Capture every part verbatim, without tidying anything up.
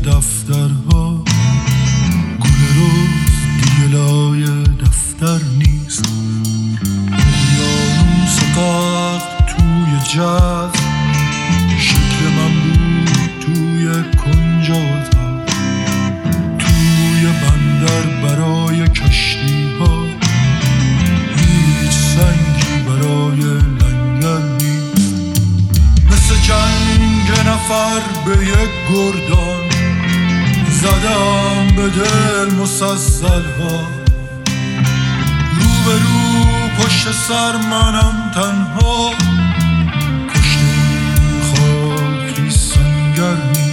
دفترها، گل روز دیگه لای دفتر نیست. اقیانوس غرق توی جز، شکل من بود توی کنج اتاق، توی بندر برای کشتی ها، هیچ سنگی برای لنگر نیست. مثل جنگ نفر به یک گردان، زدم به دل مسلسل ها، رو به رو پشت سر منم تنها، پشت این خاکی سنگر نیست.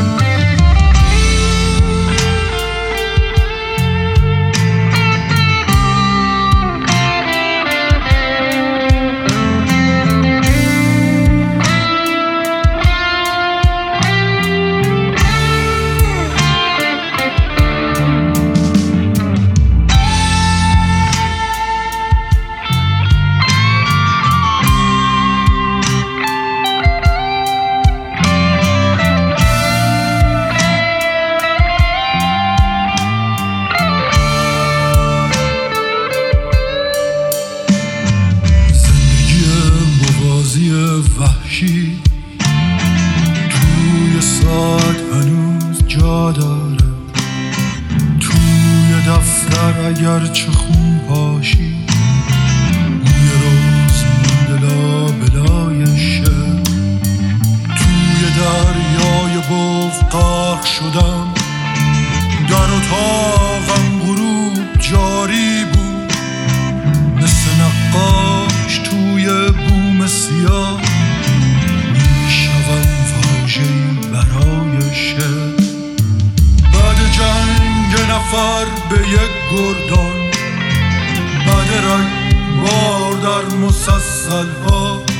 وحشی توی ساعت هنوز جا داره، توی دفتر اگر چه خون پاشی، موی روز مونده لا بلایشه. توی دریای بوف غرق شدم، در اتاقم غروب جاری بود، مثل نقاش توی بوم سیاه، میشنوم واژه‌ای برای شعر. بعد جنگ نفر به یک گردان، بعد رنگ بار در مسلسل ها،